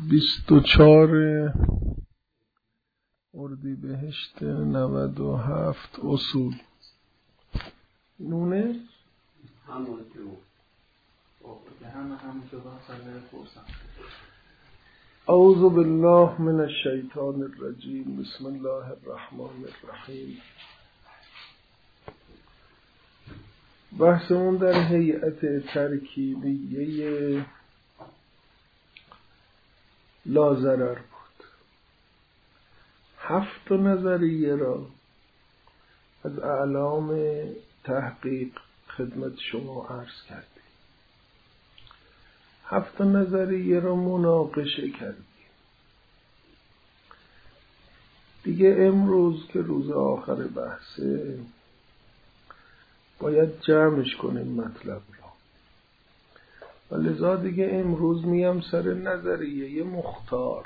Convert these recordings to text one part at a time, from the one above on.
24 اردیبهشت 97 اصول نونه همون که همون شده ساله خورسن. اعوذ بالله من الشیطان الرجیم. بسم الله الرحمن الرحیم. بحثمون در هیئت ترکیبیه لاضرر بود. 7 نظریه را از اعلام تحقیق خدمت شما عرض کردیم. 7 نظریه را مناقشه کردیم. دیگه امروز که روز آخر بحثه باید جمعش کنیم مطلب را، و لذا دیگه امروز میام سر نظریه مختار.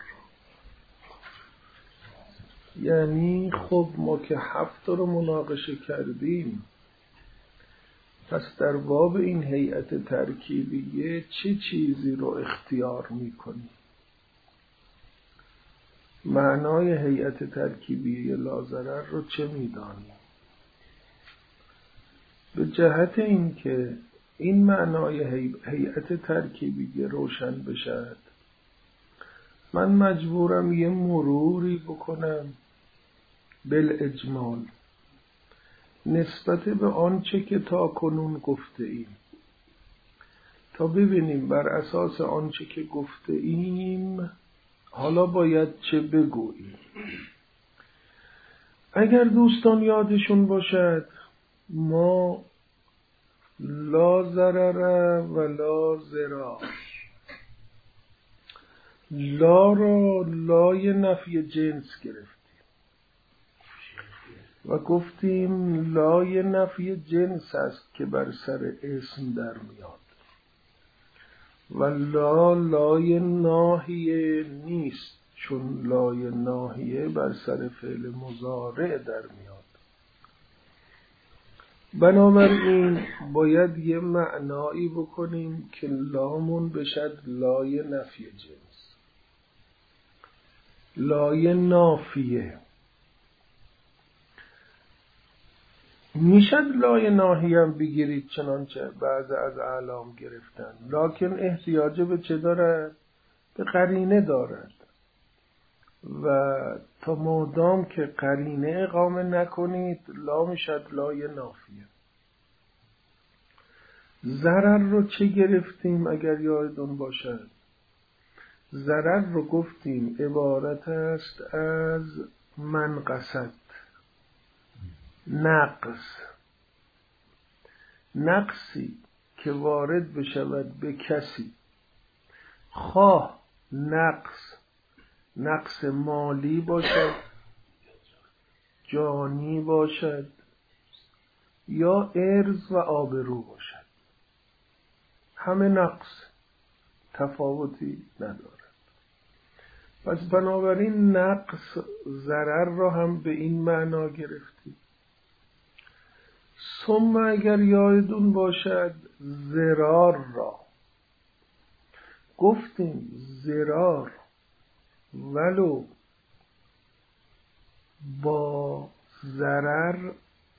یعنی خب ما که 7 رو مناقشه کردیم، پس در باب این هیئت ترکیبیه چه چیزی رو اختیار میکنیم؟ معنای هیئت ترکیبیه لاضرر رو چه میدانیم؟ به جهت این که این معنای هیئت ترکیبیه روشن بشد، من مجبورم یه مروری بکنم بالاجمال نسبت به آنچه که تا کنون گفته ایم، تا ببینیم بر اساس آنچه که گفته ایم حالا باید چه بگوییم. اگر دوستان یادشون باشد، ما لا ضرر و لا ضرار، لا را لای نفی جنس گرفتیم و گفتیم لای نفی جنس است که بر سر اسم در میاد، و لای ناهیه نیست، چون لای ناهیه بر سر فعل مضارع در میاد. بنابراین باید یه معنایی بکنیم که لامون بشد لای نفی جنس، لای نافیه. میشد لای ناهی هم بگیرید چنانچه بعض از اعلام گرفتن، لکن احتیاج به چه دارد؟ به قرینه دارد، و تا مادام که قرینه اقامه نکنید لا میشد لای نافیه. ضرر رو چه گرفتیم اگر یادتون باشد؟ ضرر رو گفتیم عبارت است از منقصت، نقصی که وارد بشود به کسی، خواه نقص مالی باشد، جانی باشد، یا عرض و آبرو باشد، همه نقص، تفاوتی ندارد. پس بنابراین نقص ضرر را هم به این معنا گرفتیم. ثم اگر یادتون باشد ضرار را گفتیم ضرار ولو با ضرر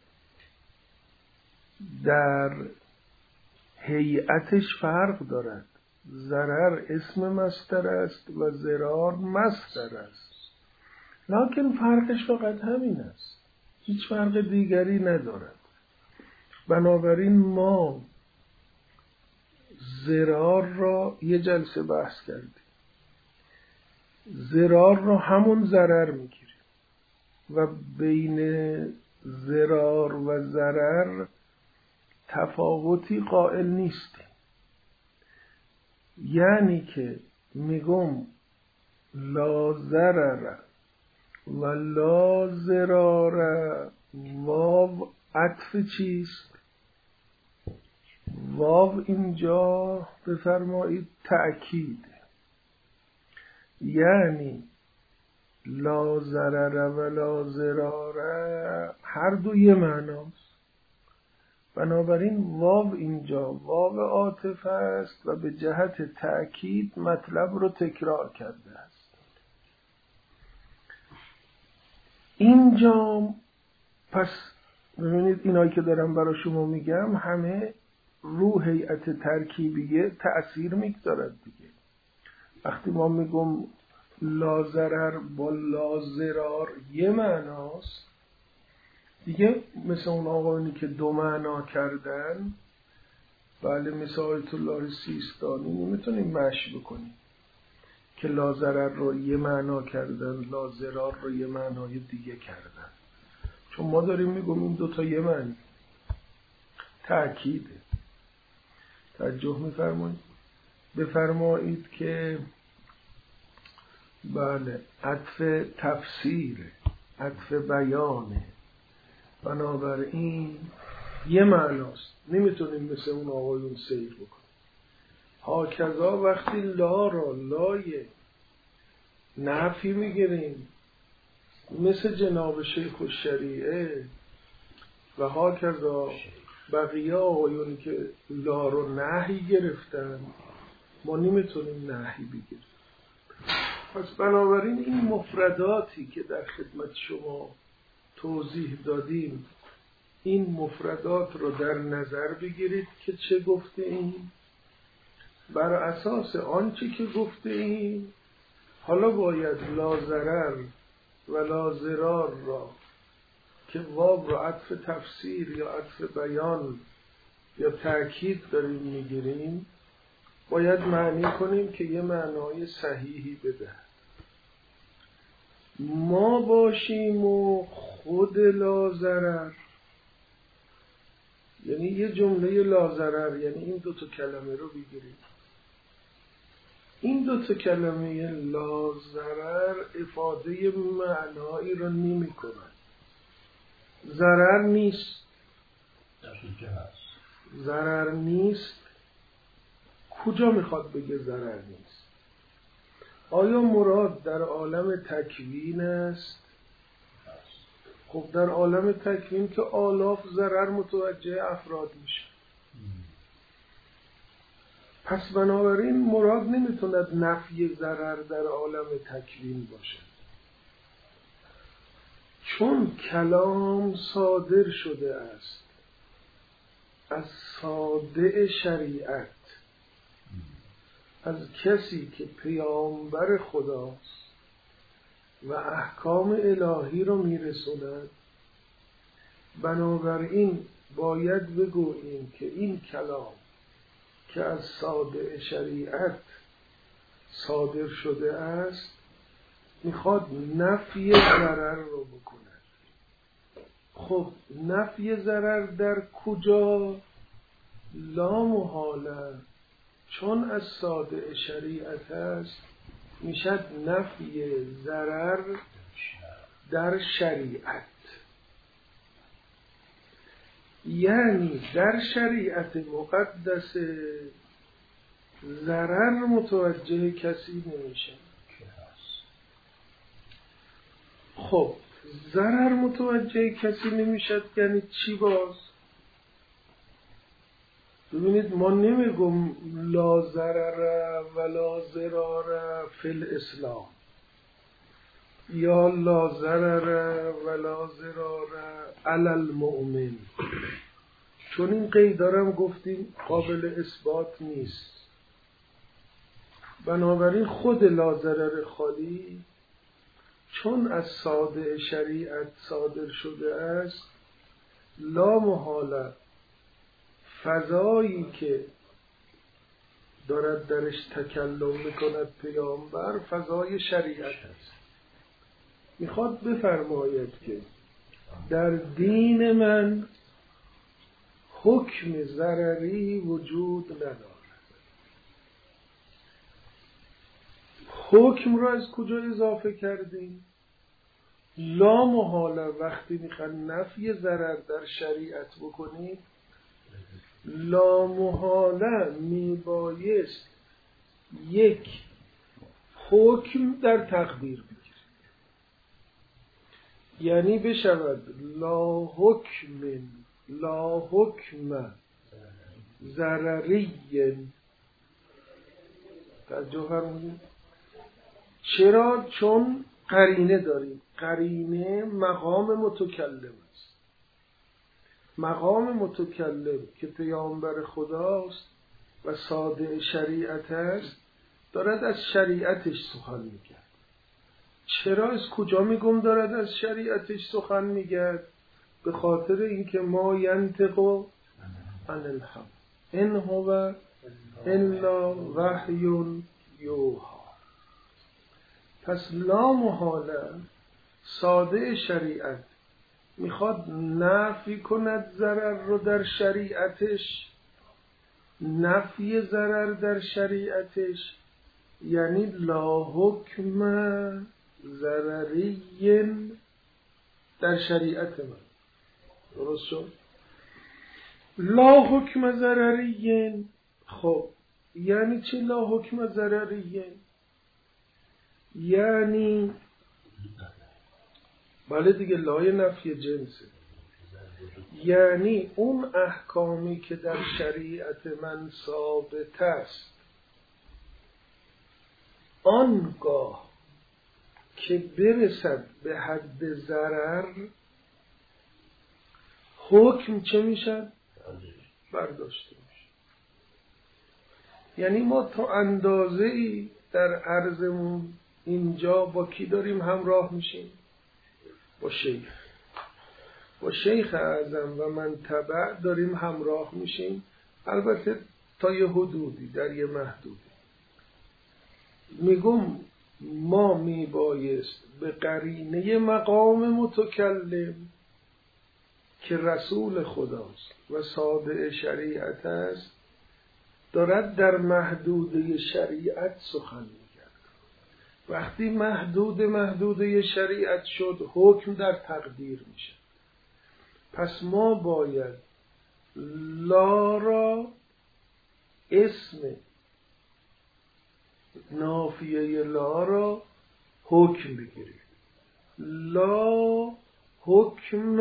در هیئتش فرق دارد. ضرر اسم مصدر است و ضرار مصدر است، لکن فرقش فقط همین است، هیچ فرق دیگری ندارد. بنابراین ما ضرار را یه جلسه بحث کردیم. ضرار را همون ضرر میگیریم و بین ضرار و ضرر تفاوتی قائل نیستیم. یعنی که میگم لا ضرر و لا ضرار، واو عطف چیست؟ واو اینجا بفرمایید تأکید، یعنی لا ضرر و لا ضرار هر دو یه معناست. بنابراین واو اینجا واو عاطفه است و به جهت تأکید مطلب رو تکرار کرده است. اینجا پس ببینید اینایی که دارم برای شما میگم همه رو هیئت ترکیبیه تأثیر میگذارد دیگه. وقتی ما میگم لازرر با لازرار یه معناست دیگه، مثل اون آقایونی که دو معنا کردن، بله مثل آیت الله سیستانی نمیتونیم مشی بکنیم که لازرر رو یه معنا کردن لازرار رو یه معنای دیگه کردن، چون ما داریم میگم این دوتا یه معنی تأکیده. توجه میفرمایید؟ بفرمایید که بله عطف تفسیره، عطف بیانه، بنابراین یه معناست، نمیتونیم مثل اون آقایون سیر بکنیم. هاکذا وقتی لا را لای نفی میگیریم مثل جناب شیخ الشریعه و هاکذا بقیه آقایونی که لا رو نهی گرفتن ما نمیتونیم نهی بگیریم. پس بنابراین این مفرداتی که در خدمت شما توضیح دادیم، این مفردات رو در نظر بگیرید که چه گفته ایم، بر اساس آنچه که گفته ایم حالا باید لازرر و لازرار را که واو رو عطف تفسیر یا عطف بیان یا تأکید داریم میگیریم باید معنی کنیم که یه معنای صحیحی بده. ما باشیم و خود لازرر، یعنی یه جمله لازرر، یعنی این دوتا کلمه رو بگیریم. این دوتا کلمه لازرر افاده معنایی رو نمی کنن. ضرر نیست، ضرر نیست. کجا میخواد بگه ضرر نیست؟ آیا مراد در عالم تکوین است؟ خب در عالم تکوین که آلاف ضرر متوجه افراد میشه، پس بنابراین مراد نمیتوند نفی ضرر در عالم تکوین باشه، چون کلام صادر شده است از صادع شریعت، از کسی که پیامبر خداست و احکام الهی رو میرسوند. بنابراین باید بگوییم که این کلام که از صادع شریعت صادر شده است میخواد نفی ضرر رو بکنه. خب نفی ضرر در کجا؟ لا محاله، چون از صادع شریعت است میشد نفی ضرر در شریعت، یعنی در شریعت مقدس ضرر متوجه کسی نمیشه. خب ضرر متوجه کسی نمیشد یعنی چی باز؟ ببینید ما نمیگم لا ضرر و لا ضرار فی الاسلام یا لا ضرر و لا ضرار علی المؤمن، چون این قید دارم گفتیم قابل اثبات نیست. بنابراین خود لا ضرر خالی چون از صادع شریعت صادر شده است لا محاله فضایی که دارد درش تکلم میکند پیامبر فضای شریعت است. میخواد بفرماید که در دین من حکم ضرری وجود ندارد. حکم را از کجا اضافه کردیم؟ لا محاله وقتی میخوان نفی ضرر در شریعت بکنید لا محاله میبایست یک حکم در تقدیر بگیرید، یعنی بشود لا حکم لا حکم ضرری. توجه فرمودید. چرا؟ چون قرینه داریم. قرینه مقام متکلم است. مقام متکلم که پیامبر خداست و صادع شریعت است دارد از شریعتش سخن میگه. چرا؟ از کجا میگم دارد از شریعتش سخن میگه؟ به خاطر اینکه ما ینطق عن الهوی ان هو الا وحی یوحی. پس لا محاله صادع شریعت میخواد نفی کند ضرر رو در شریعتش. نفی ضرر در شریعتش یعنی لا حکم ضرری در شریعت من. درست شد؟ لا حکم ضرری. خب یعنی چه لا حکم ضرری؟ یعنی بله دیگه، لای نفی جنسه. یعنی اون احکامی که در شریعت من ثابت است آنگاه که برسد به حد ضرر حکم چه میشن؟ برداشته میشه. یعنی ما تا اندازه ای در عرضمون اینجا با کی داریم همراه میشیم؟ با شیخ اعظم و من تبع داریم همراه میشیم، البته تا یه حدودی، در یه محدودی. میگم ما میبایست به قرینه مقام متکلم که رسول خداست و صادع شریعت است دارد در محدوده شریعت سخن میگه. وقتی محدوده شریعت شد حکم در تقدیر میشه. پس ما باید لا را اسم نافیه لا را حکم بگیریم. لا حکم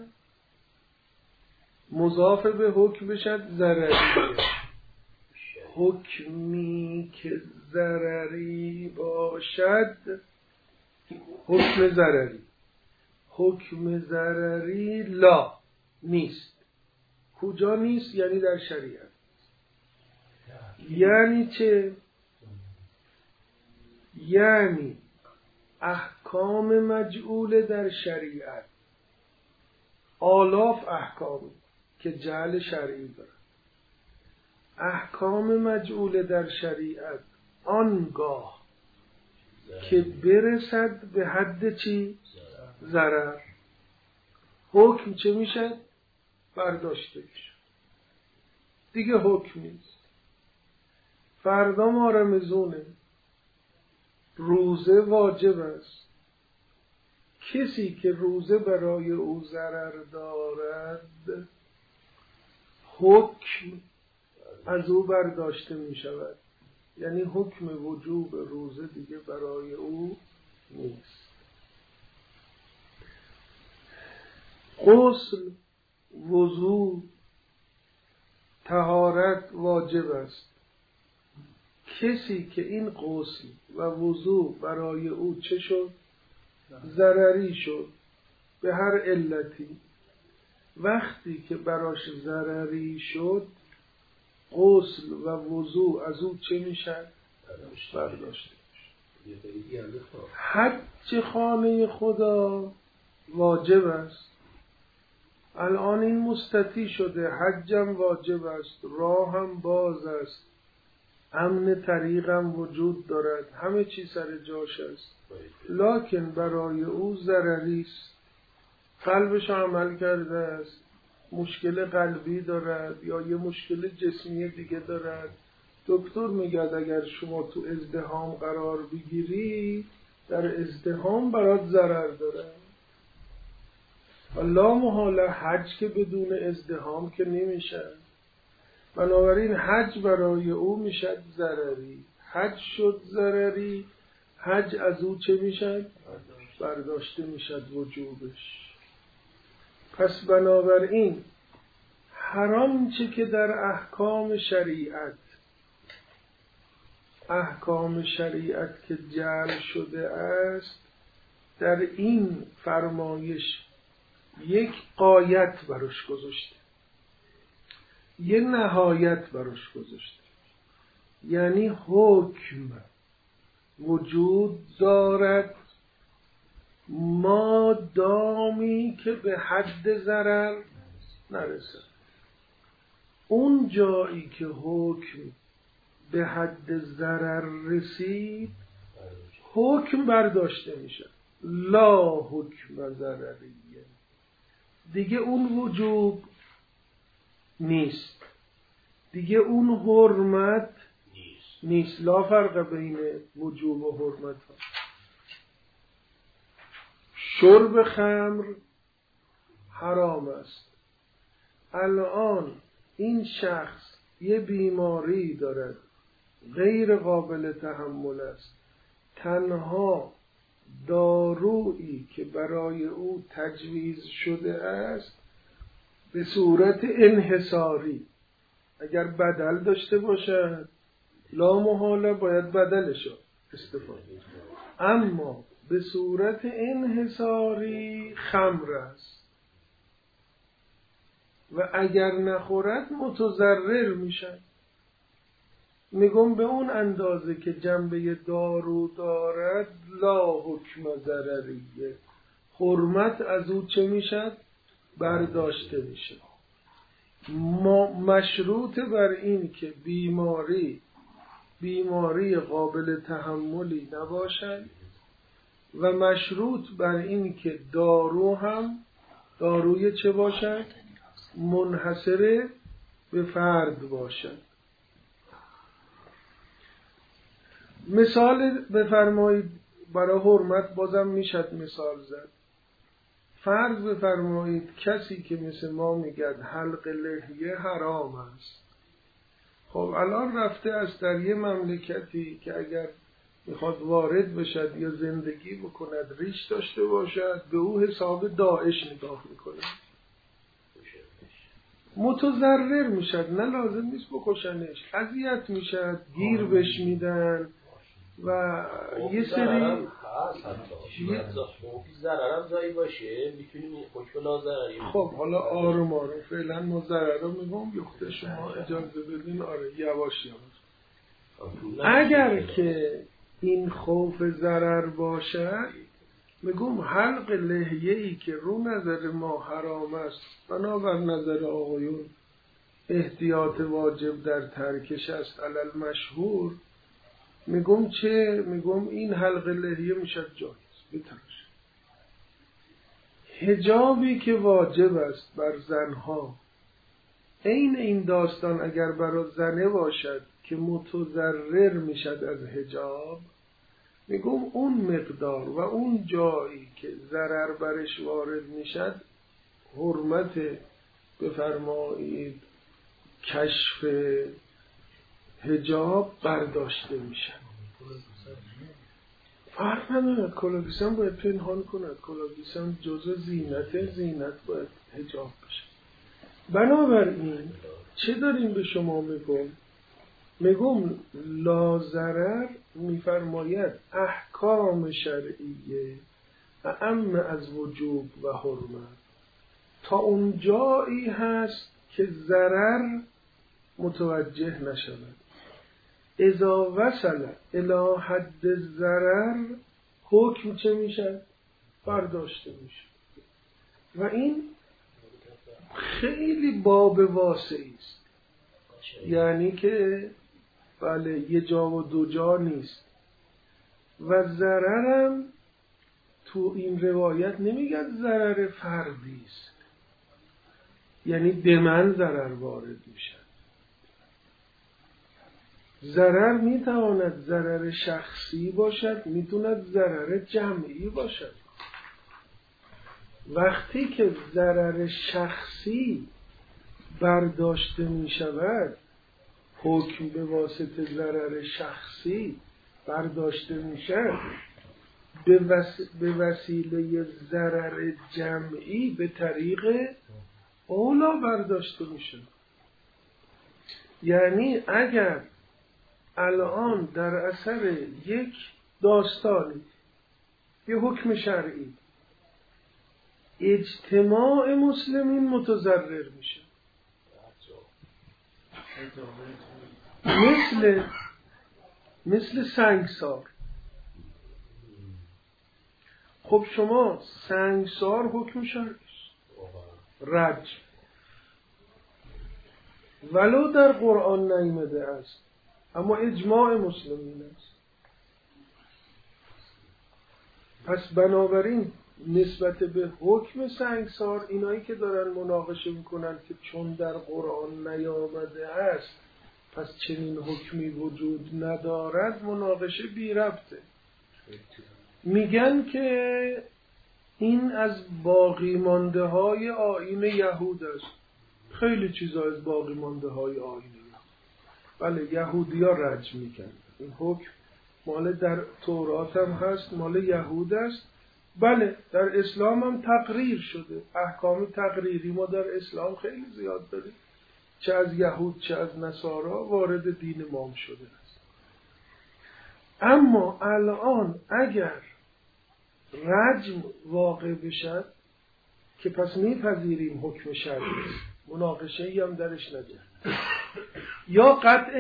مضاف به حکم بشد ضرری. حکمی که ضرری باشد حکم ضرری. حکم ضرری لا نیست. کجا نیست؟ یعنی در شریعت. یعنی چه؟ یعنی احکام مجعول در شریعت، آلاف احکام که جعل شرعی داره، احکام مجعول در شریعت آنگاه که برسد به حد چی؟ ضرر، حکم چه میشه؟ برداشته میشه. دیگه حکم نیست. فردا ما رمضونه، روزه واجب است. کسی که روزه برای او ضرر دارد حکم از او برداشته می شود. یعنی حکم وجوب روزه دیگه برای او نیست. غسل، وضو، طهارت واجب است. کسی که این غسل و وضو برای او چه شد؟ ضرری شد به هر علتی. وقتی که براش ضرری شد غسل و وضو از او چه میشن؟ برداشته میشن. حج خانه خدا واجب است. الان این مستطیع شده، حجم واجب است، راهم باز است، امن طریقم وجود دارد، همه چی سر جاش است، لکن برای او ضرری است. قلبش عمل کرده است، مشکل قلبی دارد یا یه مشکل جسمی دیگه دارد. دکتر میگه اگر شما تو ازدحام قرار بگیری در ازدحام برات ضرر داره. لا محاله حج که بدون ازدحام که نمیشه. بنابراین حج برای او میشد ضرری. حج شد ضرری، حج از او چه میشد؟ برداشته میشد وجوبش. پس بنابراین هر آنچه که در احکام شریعت که جعل شده است، در این فرمایش یک غایت براش گذاشته، یه نهایت براش گذاشته. یعنی حکم وجود دارد ما دامی که به حد ضرر نرسد. اون جایی که حکم به حد ضرر رسید، حکم برداشته میشه. لا حکم ضرریه، دیگه اون وجوب نیست، دیگه اون حرمت نیست. لا فرق بین وجوب و حرمت ها. شرب خمر حرام است. الان این شخص یه بیماری دارد غیر قابل تحمل است، تنها دارویی که برای او تجویز شده است به صورت انحصاری، اگر بدل داشته باشد لا محاله باید بدلش استفاده، اما به صورت انحصاری خمر است و اگر نخورد متضرر میشن. میگم به اون اندازه که جنبه دارو دارد لا حکم ضرریه، حرمت از او چه میشد؟ برداشته میشه. مشروط بر این که بیماری قابل تحملی نباشد و مشروط بر این که دارو هم داروی چه باشد؟ منحصر به فرد باشد. مثال بفرمایید برای حرمت، بازم میشد مثال زد. فرض بفرمایید کسی که مثل ما میگد حلق لحیه حرام است، خب الان رفته است در یه مملکتی که اگر میخواد وارد بشد یا زندگی بکند ریش داشته باشد، به او حساب داعش نگاه میکنه، متضرر میشد. نه لازم نیست بکشنش، اذیت میشد، گیر بهش میدن و یه سری ضررم جایی باشه میتونیم حکم لا. خب حالا آروم فعلا ما ضرر رو میگم، یخته شما اجازه بدین. آره یواش اگر که این خوف ضرر باشد، میگم حلق لحیه‌ای که رو نظر ما حرام است، بنابر نظر آقایون احتیاط واجب در ترکش است علل مشهور. میگم این حلق لحیه میشد جایز بترش. حجابی که واجب است بر زنها، این داستان اگر برای زنه باشد که متضرر میشد از حجاب، میگم اون مقدار و اون جایی که ضرر برش وارد میشد، حرمت بفرمایید کشف حجاب برداشته میشد. فرق نداره، کلاگیسان باید پنهان کند، کلاگیسان جزء زینت باید حجاب بشه. بنابراین چه داریم به شما میگم لا ضرر میفرماید احکام شرعیه اعم از وجوب و حرمت، تا اون جایی هست که ضرر متوجه نشود. اذا وصل الی حد الضرر، حکم چه میشه؟ برداشته میشه. و این خیلی باب واسعی است، یعنی که بله یه جا و دو جا نیست. و ضررم تو این روایت نمیگن ضرر فردی است، یعنی به من ضرر وارد میشه. ضرر میتواند ضرر شخصی باشد، میتواند ضرر جمعی باشد. وقتی که ضرر شخصی برداشته میشود، حکم به واسطه ضرر شخصی برداشته میشه، به وسیله ضرر جمعی به طریق اولا برداشته میشه. یعنی اگر الان در اثر یک داستانی، یه حکم شرعی، اجتماع مسلمین متضرر میشه، مثل سنگسار. خب شما سنگسار حکم شرعی رجم، ولو در قرآن نیامده است اما اجماع مسلمین است. پس بنابراین نسبت به حکم سنگسار اینایی که دارن مناقشه میکنن که چون در قرآن نیامده است پس چنین حکمی وجود ندارد، مناقشه بی ربطه. میگن که این از باقی مانده های آیین یهود است. خیلی چیزا از باقی مانده های آیین یهود. بله، یهودی ها رجم میکنن. این حکم مال در تورات هم هست، مال یهود است. بله، در اسلام هم تقریر شده. احکام تقریری ما در اسلام خیلی زیاد داریم، چه از یهود چه از نصارا وارد دین ما شده است. اما الان اگر رجم واقع بشد که پس میپذیریم حکم شرعی، مناقشه ای هم درش نجد، یا قطع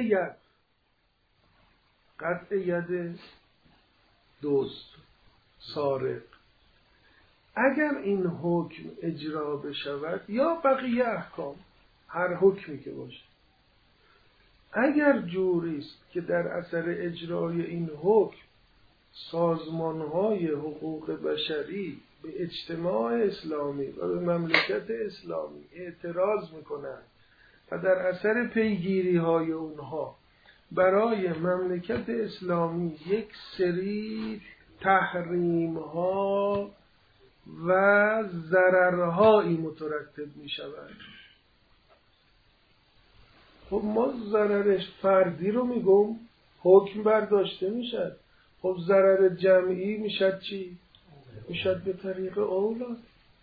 ید دزد سارق، اگر این حکم اجرا بشود یا بقیه احکام، هر حکمی که باشه، اگر جوری است که در اثر اجرای این حکم سازمان‌های حقوق بشری به اجتماع اسلامی و به مملکت اسلامی اعتراض میکنند و در اثر پیگیری‌های اونها برای مملکت اسلامی یک سری تحریم‌ها و ضررهایی مترتب می‌شود، خب ما ضررش فردی رو میگم، حکم برداشته میشد. خب ضرر جمعی میشد چی؟ میشد به طریق اولاد.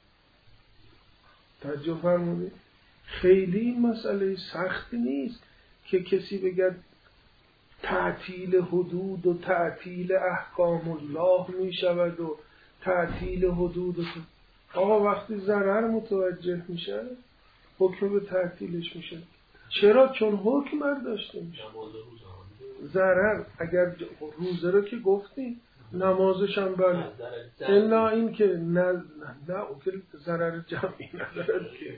توجه فرمودید؟ خیلی این مسئله سخت نیست که کسی بگه تعطیل حدود و تعطیل احکام الله میشود و تعطیل حدود و آقا وقتی ضرر متوجه میشه حکم به تعطیلش میشه. چرا؟ چون حکم برداشته میشه. ضرر اگر روزه رو که گفتی، نمازش هم بله، الا این که نه ضرر جمعی ندارد که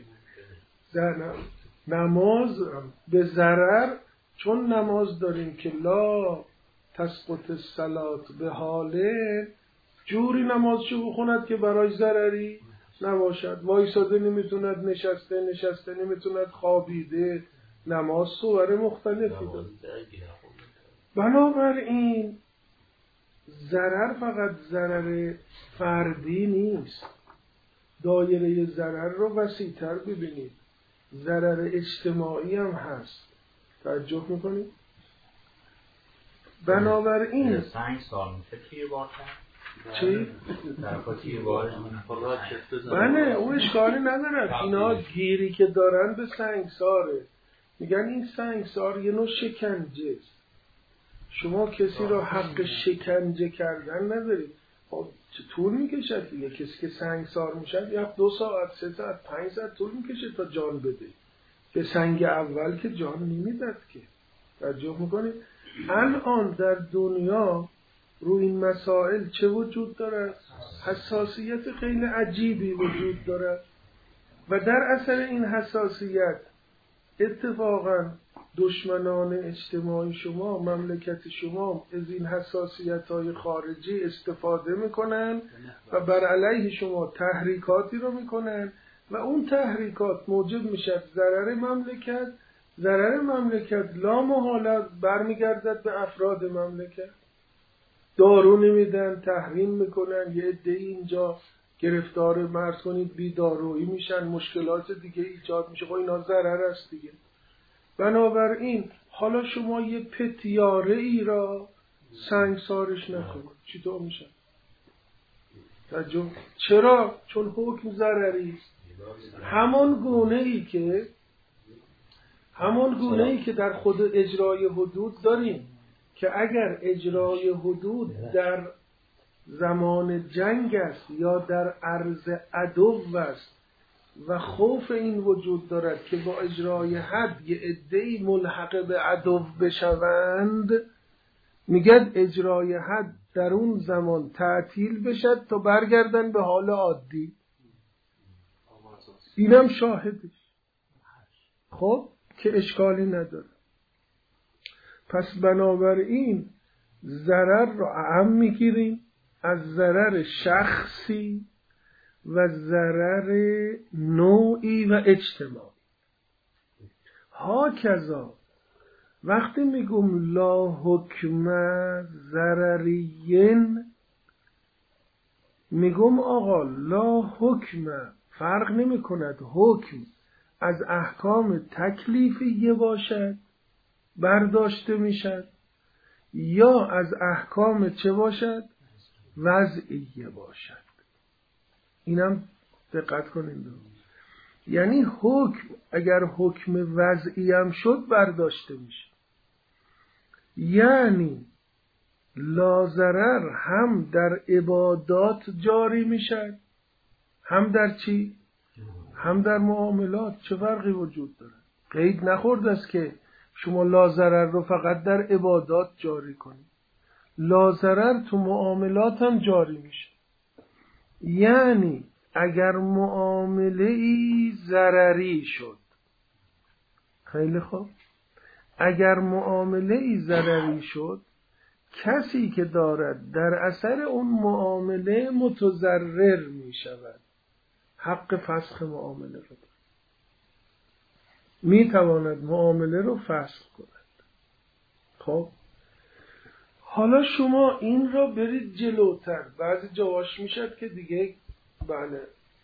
نماز به ضرر، چون نماز داریم که لا تسقط الصلاة به حاله، جوری نمازشو بخوند که برای ضرری نباشد. وایساده نمیتوند، نشسته نمیتوند، خوابیده، نماز صور مختلفی داره. بنابراین ضرر فقط ضرر فردی نیست، دایره ضرر رو وسیع‌تر ببینید، ضرر اجتماعی هم هست. توجه میکنید؟ بنابراین سنگ سال میشه توی واقع چی؟ بله، اون اشکالی نداره. اینا گیری که دارن به سنگساره، میگن این سنگسار یه نوع شکنجه است. شما کسی رو حق شکنجه کردن ندارید. خب طول میکشد دیگه. کسی که سنگسار میشد یا 2 ساعت 3 ساعت 5 ساعت طول میکشه تا جان بده. به سنگ اول که جان نمیداد که. توجه میکنید؟ الان در دنیا روی این مسائل چه وجود دارد؟ حساسیت خیلی عجیبی وجود دارد و در اثر این حساسیت اتفاقا دشمنان اجتماعی شما، مملکت شما از این حساسیت‌های خارجی استفاده میکنن و بر علیه شما تحریکاتی رو میکنن و اون تحریکات موجب میشه ضرر مملکت لا محاله برمیگردد به افراد مملکت. دارو نمیدن، تحریم میکنن، یه عده‌ای اینجا گرفتار مرز کنید بی دارویی میشن، مشکلات دیگه ایجاد میشه. خب اینا ضرر است دیگه. بنابراین حالا شما یه پتیاره ای را سنگسارش نکنید، چطور میشه؟ چرا؟ چون حکم ضرری است. همون گونه ای که در خود اجرای حدود داریم که اگر اجرای حدود در زمان جنگ است یا در عرض عدو است و خوف این وجود دارد که با اجرای حد یه عده‌ای ملحق به عدو بشوند، میگد اجرای حد در اون زمان تعطیل بشد تا برگردن به حال عادی. اینم شاهدش. خب که اشکالی نداره. پس بنابراین ضرر رو اعم میگیریم از ضرر شخصی و ضرر نوعی و اجتماعی. هاکذا وقتی میگم لا حکم ضررین، میگم آقا لا حکم فرق نمی کند حکم از احکام تکلیفیه باشد برداشته میشد یا از احکام چه باشد وضعیه باشد. اینم دقت کنید. یعنی حکم اگر حکم وضعی هم شد برداشته میشه. یعنی لا ضرر هم در عبادات جاری میشد هم در چی؟ هم در معاملات. چه فرقی وجود داره؟ قید نخورده است که شما لا ضرر رو فقط در عبادات جاری کنید. لا ضرر تو معاملات هم جاری میشه. یعنی اگر معامله ای ضرری شد، خیلی خوب، اگر معامله ای ضرری شد، کسی که دارد در اثر اون معامله متضرر می شود، حق فسخ معامله رو دارد، می تواند معامله رو فسخ کند. خب حالا شما این را برید جلوتر. بعضی جواش میشد که دیگه بله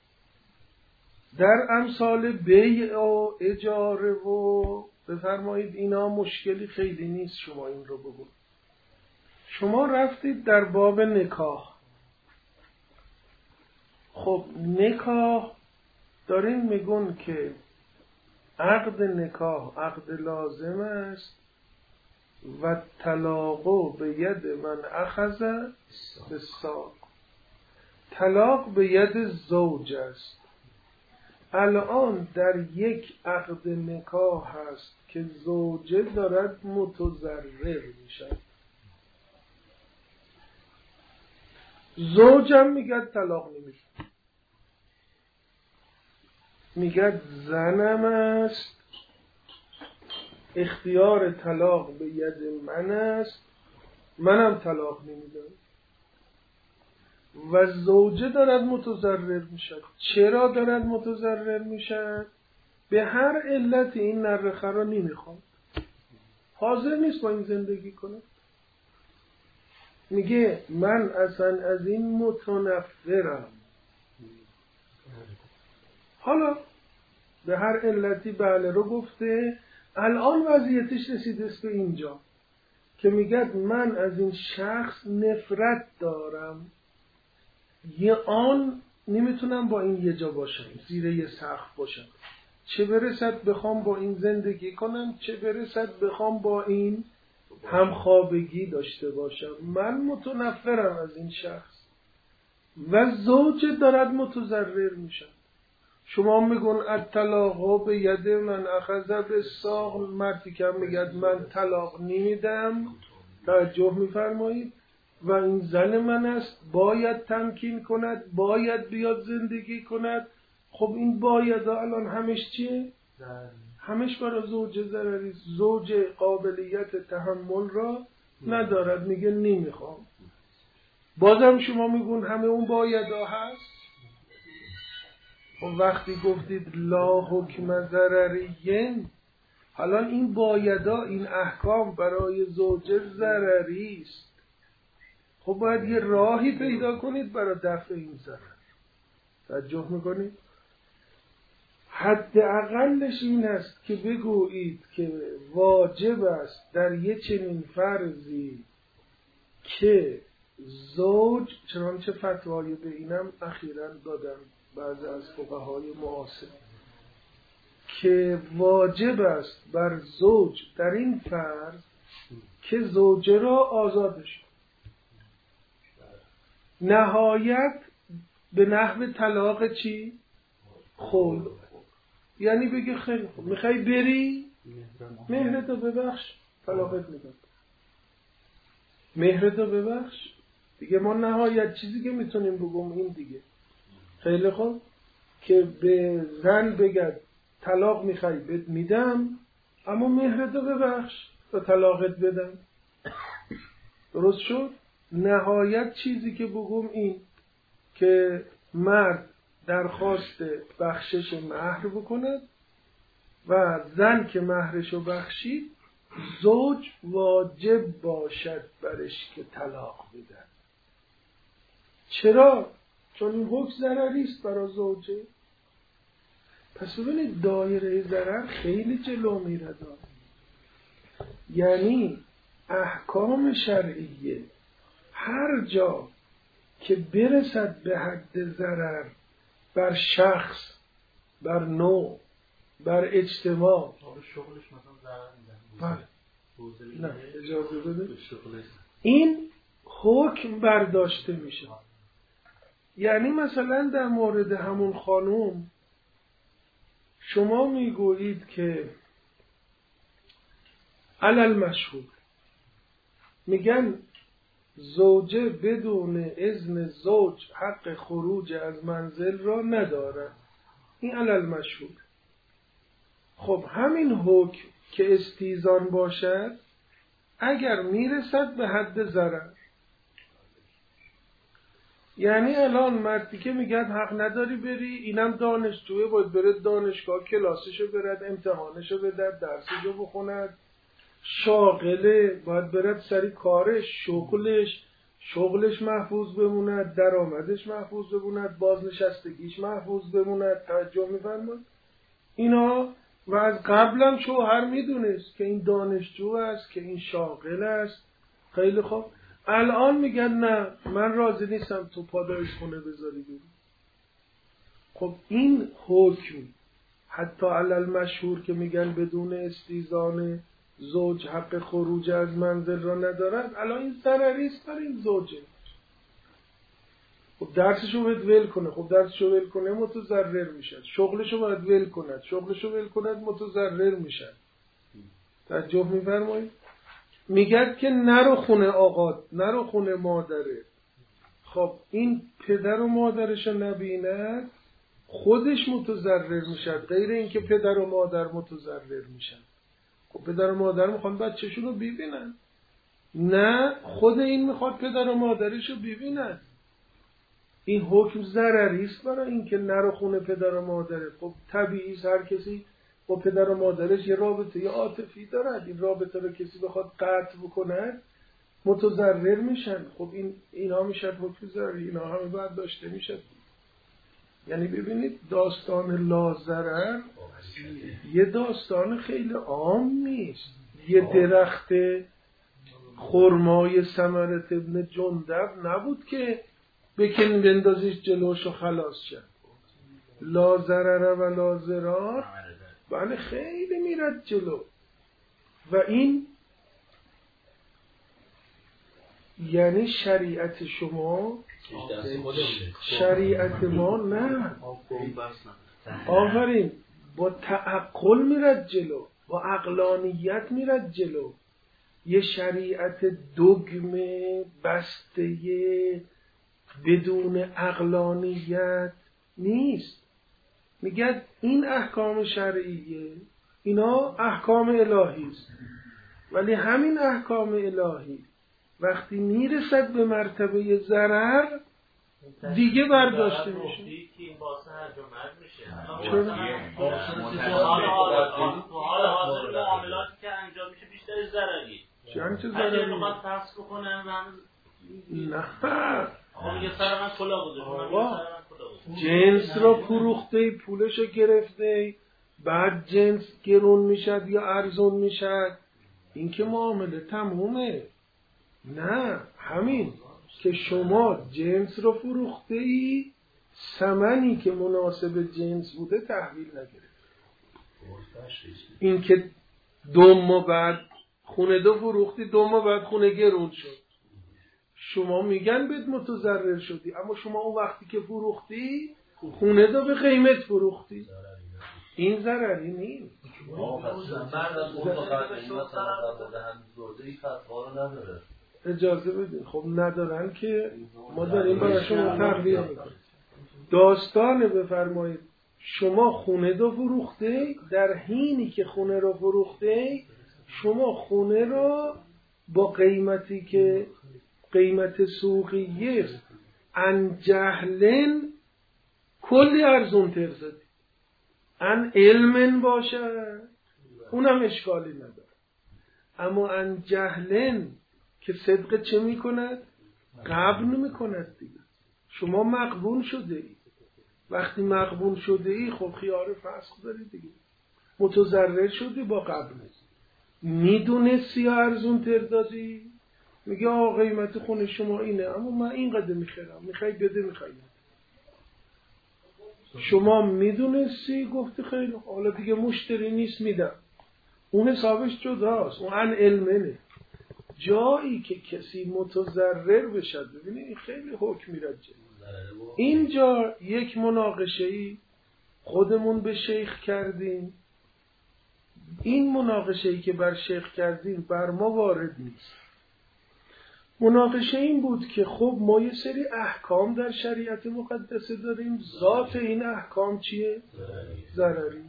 در امثال بیع و اجاره و بفرمایید اینا مشکلی خیلی نیست. شما این رو بگو. شما رفتید در باب نکاح. خب نکاح دارین میگن که عقد نکاح عقد لازم است و طلاق به ید من اخذ بالساق. طلاق به ید زوج است. الان در یک عقد نکاح هست که زوجه دارد متضرر میشه. زوجم میگه طلاق نمیشه، میگه زنم است، اختیار طلاق به ید من است، منم طلاق نمیدم و زوجه دارد متضرر میشه. چرا دارد متضرر میشه؟ به هر علت این نرخه را نمیخواد، حاضر نیست با این زندگی کنه. میگه من اصلا از این متنفرم. حالا به هر علتی بله رو گفته. الان وضعیتش رسیده است به اینجا که میگه من از این شخص نفرت دارم، یه آن نمیتونم با این یه جا باشم، زیر یه سقف باشم، چه برسد بخوام با این زندگی کنم، چه برسد بخوام با این همخوابگی داشته باشم. من متنفرم از این شخص و زوج دارد متضرر میشن. شما میگن الطلاق به ید من اخذ بالساق. مردی که میگه من طلاق نمیدم، توجه میفرمایید، و این زن من است، باید تمکین کند، باید بیاد زندگی کند. خب این باید الان همش چیه؟ همش برای زوج ضرری. زوج قابلیت تحمل را ندارد، میگه نمیخوام. بازم شما میگون همه اون بایدا هست. خب وقتی گفتید لا حکم ضرریین، حالا این بایدا، این احکام برای زوج ضرری است. خب باید یه راهی پیدا کنید برای دفع این ضرر. توجه میکنید؟ حد اقلش این است که بگویید که واجب است در یه چنین فرضی که زوج، چنانچه فتوای به اینم اخیراً دادم بعضی از فقهای معاصر که واجب است بر زوج در این فرض که زوجه را آزادش نهایت به نحو طلاق چی؟ خلع. یعنی بگه خیلی خوب میخوای بری مهرتو ببخش طلاقت میدم، مهرتو ببخش دیگه. ما نهایت چیزی که میتونیم بگم این دیگه. خیلی خوب که به زن بگد طلاق میخوای بهت میدم اما مهرتو ببخش تا طلاقت بدم. درست شد؟ نهایت چیزی که بگم این که مرد درخواست بخشش مهر بکند و زن که مهرشو بخشید زوج واجب باشد برش که طلاق بدن. چرا؟ چون این حکم ضرری است برای زوجه. پس ببینید دایره ضرر خیلی جلو میره. یعنی احکام شرعیه هر جا که برسد به حد ضرر بر شخص، بر نوع، بر اجتماع، شغلش مثلا ضرر میزنه. نه اجازه بده این حکم برداشته میشه. یعنی مثلا در مورد همون خانوم شما میگویید که علل مشهور میگن زوجه بدون اذن زوج حق خروج از منزل را ندارد. این علل مشهور. خب همین حکم که استیزان باشد اگر میرسد به حد ضرر، یعنی الان مردی که میگه حق نداری بری، اینم دانشجوه باید بره دانشگاه کلاسشو برد، امتحانشو بدد، درسشو بخوند، شاغله باید برد سری کارش، شغلش محفوظ بموند، درآمدش محفوظ بموند، بازنشستگیش محفوظ بموند. توجه می‌فرمایید اینا. و از قبلم شوهر میدونست که این دانشجو است، که این شاغل است. خیلی خوب الان میگن نه من راضی نیستم تو پاداش خونه بذاری بری. خب این حکم حتی علل مشهور که میگن بدون استیزان زوج حق خروج از منزل را ندارد، الان این ضرری است برای این زوجه. خب درسشو باید ول کنه، خب درسشو ول کنه متضرر میشد. شغلشو باید ول کند، شغلشو ول کند متضرر میشد. توجه میفرمایید؟ میگد که نرو خونه آقا، نرو خونه مادره. خب این پدر و مادرشو نبیند خودش متضرر میشد، غیر اینکه پدر و مادر متضرر میشن. خب پدر و مادر میخوان بچه‌شون رو ببینن، نه خود این میخواد پدر و مادرشو ببینن. این حکم ضرری است برای اینکه نرو خونه پدر و مادره. خب طبیعی است هر کسی با پدر و مادرش یه رابطه عاطفی دارد، این رابطه رو کسی بخواد قطع بکنه متضرر میشن. خب اینا میشد حکم ضرری، اینا همه باید داشته میشد. یعنی ببینید داستان لا یه داستان خیلی عام نیست. یه درخت خرمای ثمرت ابن جندب نبود که بکن بندازیش جلوش و خلاص شد. لا ضرر و لا ضرار بله خیلی میرد جلو. و این یعنی شریعت شما، شریعت ما نه آفرین با تعقل میرد جلو، با عقلانیت میرد جلو. یه شریعت دگمه بسته بدون عقلانیت نیست. میگه این احکام شرعیه، اینا احکام الهی است، ولی همین احکام الهی وقتی میرسد به مرتبه ضرر دیگه برداشته میشه. این واسه هر جا مرد میشه. حالا معاملاتی که انجام میشه بیشتر ضرری. چه ضرری؟ اگه بخواد فحص بکنم نه خب یه سر من کلا گذاشتم، جنس را فروخته، پولشو گرفته، بعد جنس گرون میشد یا ارزون میشد، این که معامله تمومه. نه همین که شما جنس را فروخته ای، ثمنی که مناسب جنس بوده تحویل نگرفت. این که 2 ماه بعد خونه 2 فروختی، 2 ماه بعد خونه گرون شد، شما میگن بهت متضرر شدی، اما شما اون وقتی که فروختی خونه 2 به قیمت فروختی، این ضرری نیست. اجازه بدین. خب ندارن که ما داریم برای شما تقدیر میکنیم. داستان بفرمایید شما خونه 2 فروخته، در حینی که خونه رو فروخته شما خونه رو با قیمتی که قیمت سوقیه است ان جهلن کلی ارزون تر زدی. ان علمن باشه اونم اشکالی نداره، اما ان جهلن که صدق چه میکند؟ قبول میکند دیگه. شما مقبول شده ای، وقتی مقبول شده ای خب خیار فسخ داری دیگه، متضرر شدی با قبول. میدونستی ارزون تر دادی، میگه آقا قیمت خونه شما اینه اما من اینقدر میخرم، میخوای بده میخوای. شما میدونستی گفتی خیلی حالا دیگه مشتری نیست میدم، اون حسابش جداست، اون ان علمنه. جایی که کسی متضرر بشه، ببینید این خیلی حکم میرجه. اینجا یک مناقشه‌ای خودمون به شیخ کردیم، این مناقشه‌ای که بر شیخ کردیم بر ما وارد نیست. مناقشه این بود که خب ما یه سری احکام در شریعت مقدسه داریم، ذات این احکام چیه؟ ضرری.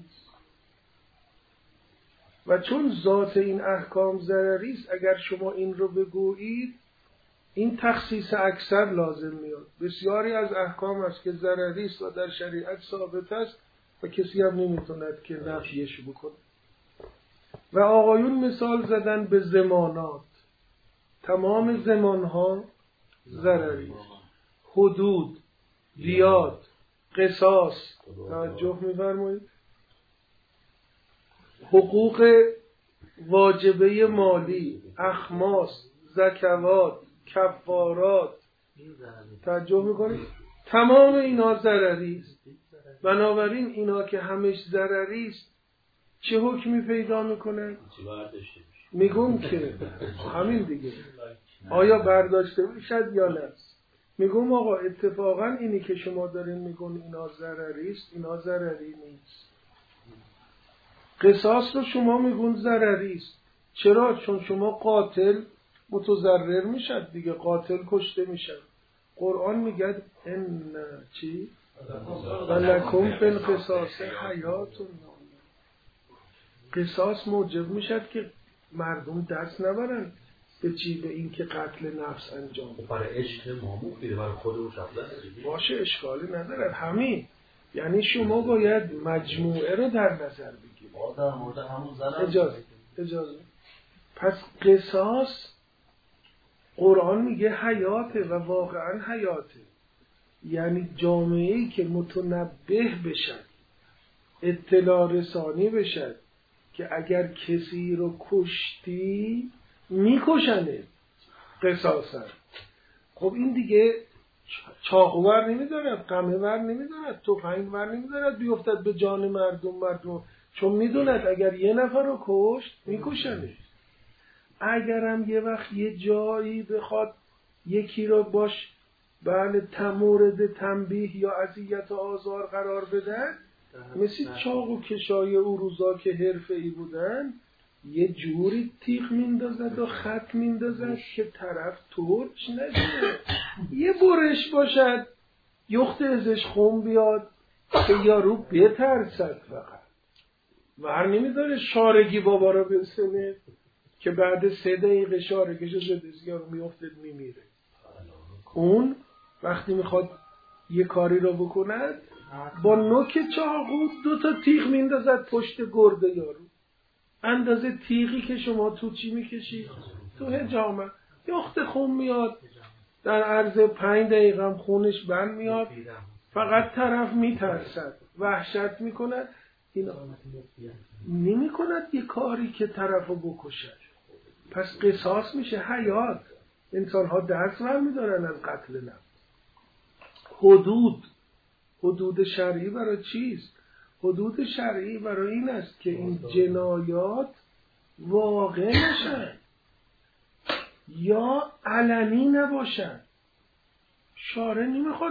و چون ذات این احکام ضرری است، اگر شما این رو بگویید این تخصیص اکثر لازم میاد. بسیاری از احکام است که ضرری است و در شریعت ثابت است و کسی هم نمیتوند که نفیش بکنه. و آقایون مثال زدن به زمانات. تمام زمانها ضرری است. حدود، دیات، قصاص، توجه می‌فرمایید، حقوق واجبه مالی، اخماس، زکوات، کفارات، توجه میکنید، تمام اینا ضرری است. بنابراین اینا که همش ضرری است چه حکمی پیدا میکنه؟ میگم که همین دیگه، آیا برداشته میشد یا نه؟ میگم آقا اتفاقا اینی که شما دارین میگن اینا ضرری است، اینا ضرری نیست. قصاص رو شما میگن ضرری است. چرا؟ چون شما قاتل متضرر میشد دیگه، قاتل کشته میشد. قرآن میگه ان چی؟ ولکم فی القصاص حیات. قصاص موجب میشد که مردم دست نبرن به چی؟ به این که قتل نفس انجام بده. برای عشق مامو بیره برای خودمون باشه اشکالی نداره. همین یعنی شما باید مجموعه رو در نظر بگیرید. اجازه. پس قصاص قرآن میگه حیاته و واقعا حیاته، یعنی جامعه‌ای که متنبه بشد، اطلاع رسانی بشد که اگر کسی رو کشتی میکشنه قصاصا. خب این دیگه چاقوور نمیدارد، قمه ور نمیدارد، تفنگ ور نمیدارد بیفتد به جان مردم، چون میدوند اگر یه نفر رو کشت میکشنه. اگرم یه وقت یه جایی بخواد یکی رو باش مورد تنبیه یا اذیت و آزار قرار بدن، مثل چاق و کشای او روزا که حرفه‌ای بودن، یه جوری تیغ میندازد و خط میندازد که طرف ترچ نشه. یه برش باشد یخت ازش خون بیاد که یارو بترسد، فقط ور نمیداره شارگی بابا رو بسنه که بعد 3 دقیقه شارگیشو زدست یارو میافتد میمیره. اون وقتی میخواد یه کاری رو بکند با نوک چاقو 2 تا تیغ میندازد پشت گرده یارو، اندازه تیغی که شما تو چی میکشید؟ تو حجامه. یخت خون میاد، در عرض 5 دقیقه هم خونش بند میاد، فقط طرف میترسد، وحشت میکند، اینا نمی کند یه کاری که طرف رو بکشد. پس قصاص میشه حیات. انسان ها درس برمیدارن از قتل نفس. حدود حدود شرعی برای چیست؟ حدود شرعی برای این است که این جنایات واقع نشن یا علنی نباشن. شارع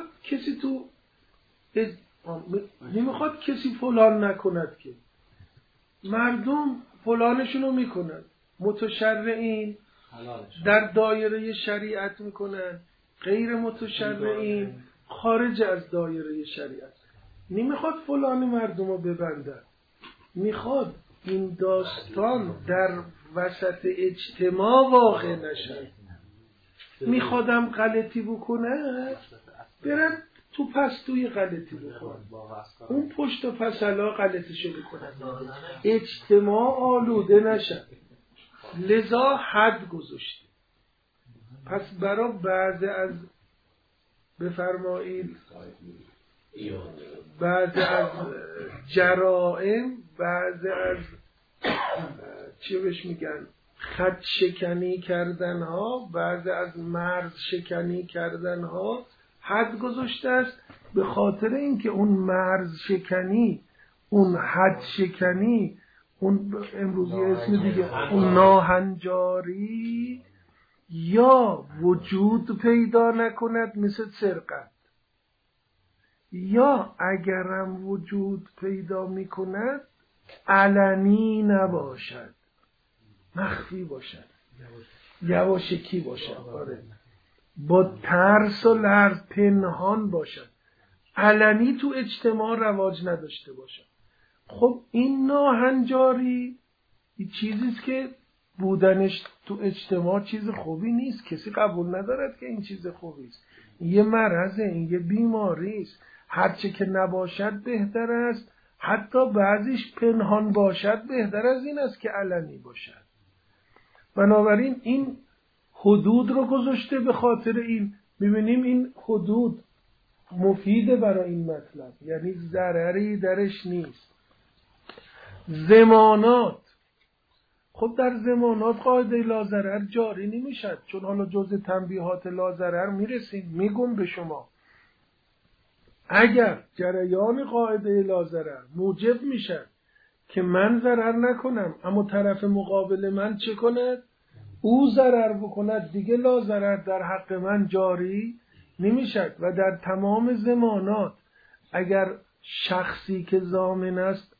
نمیخواد کسی فلان نکند، که مردم فلانشونو میکنن، متشرعین در دایره شریعت میکنن، غیر متشرعین خارج از دایره شریعت. نمیخواد فلان مردم رو ببندن، میخواد این داستان در وسط اجتماع واقع نشه. میخوادم غلطی بکنه برن تو پستوی غلطی بکنن، اون پشت و پسلا غلطیشو بکنن، اجتماع آلوده نشن. لذا حد گذاشته. پس برای بعض از بفرمایید بعض از جرائم، بعض از چی بهش میگن خط شکنی کردن ها، بعض از مرز شکنی کردن ها حد گذاشته است، به خاطر اینکه اون مرز شکنی، اون حد شکنی، اون امروزی اسم دیگه اون ناهنجاری یا وجود پیدا نکند مثل سرقت، یا اگرم وجود پیدا میکند علنی نباشد، مخفی باشد، یواشکی باشد، آره، با ترس و لرز پنهان باشد، علنی تو اجتماع رواج نداشته باشد. خب این ناهنجاری این چیزیست که بودنش تو اجتماع چیز خوبی نیست، کسی قبول ندارد که این چیز خوبی است. این یه مرضه، این یه بیماری است. هرچه که نباشد بهتر است، حتی بعضیش پنهان باشد بهتر از این است که علنی باشد. بنابراین این حدود رو گذاشته. به خاطر این می‌بینیم این حدود مفیده برای این مطلب، یعنی ضرری درش نیست. زمانات، خب در زمانات قاعده لاضرر جاری نمیشد، چون حالا جزء تنبیهات لاضرر میرسیم. میگم به شما اگر جریان قاعده لاضرر موجب میشد که من ضرر نکنم اما طرف مقابل من چه کند؟ او ضرر بکند، دیگه لاضرر در حق من جاری نمیشد. و در تمام زمانات اگر شخصی که ضامن است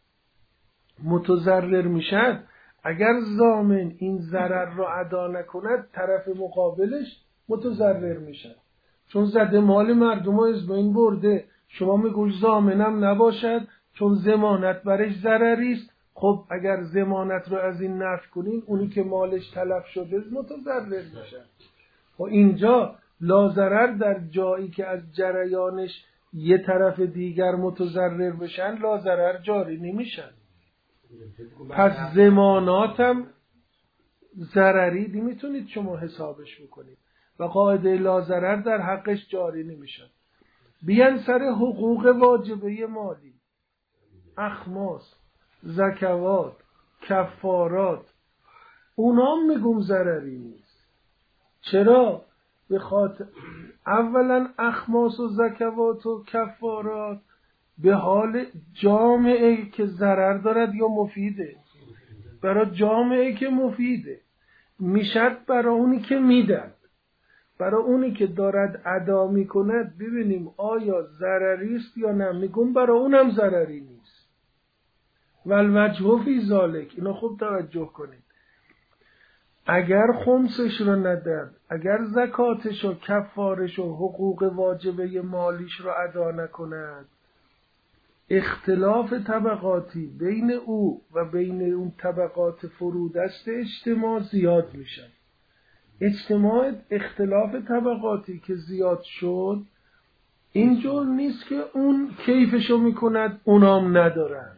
متضرر میشد، اگر ضامن این ضرر را ادا نکند طرف مقابلش متضرر میشد، چون زده مال مردم رو از بین برده. شما میگوش ضامنم نباشد چون ضمانت برش ضرری است. خب اگر ضمانت رو از این نفی کنین، اونی که مالش تلف شده متضرر میشه. و اینجا لاضرر در جایی که از جریانش یه طرف دیگر متضرر بشن لاضرر جاری نمیشن. پس ضماناتم ضرری نمیتونید شما حسابش بکنید و قاعده لاضرر در حقش جاری نمیشن. بیان سر حقوق واجبه مالی، اخماس، زکوات، کفارات، اونا میگم ضرری نیست. چرا؟ به خاطر اولا اخماس و زکوات و کفارات به حال جامعه که ضرر دارد یا مفیده. برای جامعه که مفیده میشد، برای اونی که میدن، برای اونی که دارد ادا میکند ببینیم آیا ضرری است یا نه. میگم برای اونم ضرری نیست. والوجه فی ذالک، اینو خوب توجه کنید. اگر خمسش رو نداد، اگر زکاتش و کفارش و حقوق واجبه مالیش رو ادا نکند، اختلاف طبقاتی بین او و بین اون طبقات فرودست اجتماع زیاد میشه. اجتماع اختلاف طبقاتی که زیاد شد اینجور نیست که اون کیفشو میکند اونام ندارن.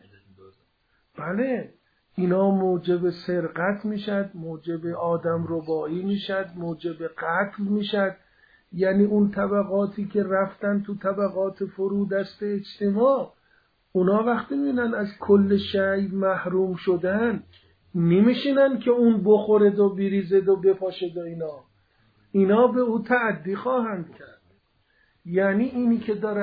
بله، اینا موجب سرقت میشد، موجب آدم ربایی میشد، موجب قتل میشد. یعنی اون طبقاتی که رفتن تو طبقات فرودست اجتماع، اونا وقتی میبینن از کل شی محروم شدن نمیشینن که اون بخورد و بریزد و بپاشد و اینا به او تعدی خواهند کرد. یعنی اینی که دارد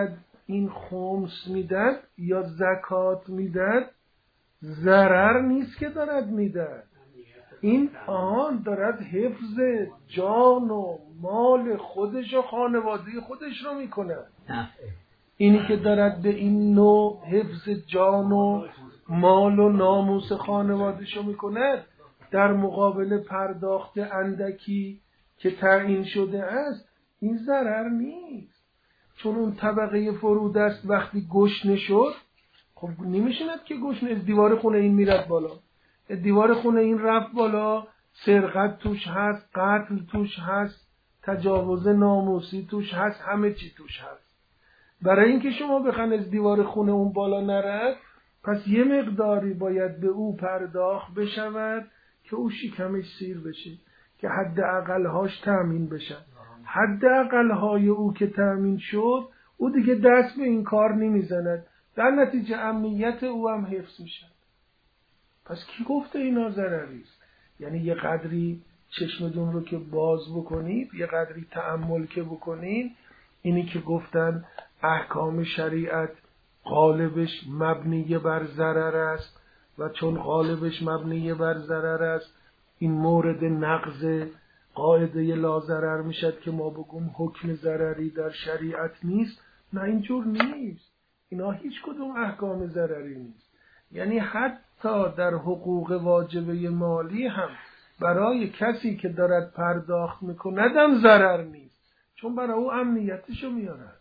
این خمس میدد یا زکات میدد ضرر نیست که دارد میدد. این دارد حفظ جان و مال خودش و خانواده خودش رو میکنه. اینی که دارد به این نوع حفظ جان و مال و ناموس خانواده‌ش رو میکنه در مقابل پرداخت اندکی که تعیین شده است، این ضرر نیست. چون اون طبقه فرودست وقتی گشنه شد، خب نمیشند که گشنه از دیوار خونه این میرد بالا، دیوار خونه این رفت بالا، سرقت توش هست، قتل توش هست، تجاوز ناموسی توش هست، همه چی توش هست. برای اینکه شما بخواید از دیوار خونه اون بالا نرد، پس یه مقداری باید به او پرداخت بشود که او شکمش سیر بشه، که حد اقلهاش تأمین بشه. حد اقلهای او که تأمین شد، او دیگه دست به این کار نمیزند، در نتیجه امنیت او هم حفظ میشه. پس کی گفته اینا ضرری است؟ یعنی یه قدری چشمتون رو که باز بکنید، یه قدری تأمل که بکنید، اینی که گفتن احکام شریعت غالبش مبنی بر ضرر است و چون غالبش مبنی بر ضرر است، این مورد نقض قاعده لا ضرر میشد که ما بگیم حکم ضرری در شریعت نیست. نه، اینجور نیست. اینا هیچ کدوم احکام ضرری نیست. یعنی حتی در حقوق واجبه مالی هم برای کسی که دارد پرداخت میکندم ضرر نیست، چون برای او امنیتشو میارد.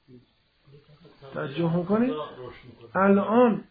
توجه میکنید؟ الان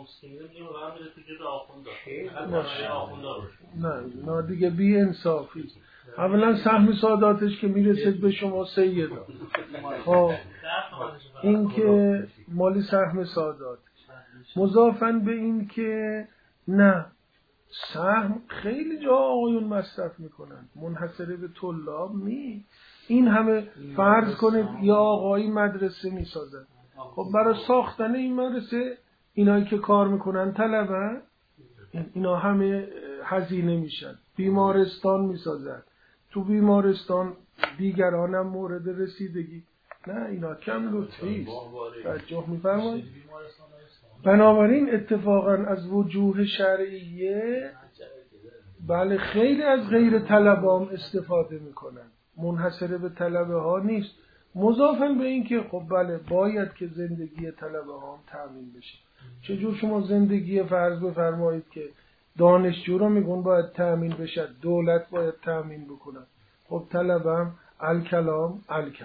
نه دیگه بی انصافی. اولا سهم ساداتش که میرسید به شما سیدا، خب این که مالی سهم سادات، مضافاً به این که نه، سهم خیلی جا آقایون مصرف میکنن، منحصره به طلاب نی. این همه فرض کنید یا آقایی مدرسه میسازن، خب برای ساختن این مدرسه اینایی که کار میکنن طلبن، اینا همه هزینه میشن. بیمارستان میسازن، تو بیمارستان دیگرانم مورد رسیدگی، نه اینا کم لطفی است. توجه میفرمایید؟ بنابراین اتفاقا از وجوه شرعیه بله خیلی از غیر طلبام استفاده میکنن، منحصره به طلبه ها نیست. مضافاً به این که خب بله باید که زندگی طلبه ها هم تامین بشه. چجور شما زندگی فرض بفرمایید که دانشجو رو میگن باید تامین بشه، دولت باید تامین بکنه، خب طلبه هم الکلام.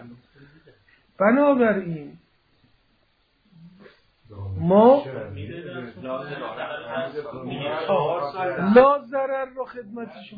بنابراین ما لا ضرر رو خدمتشون.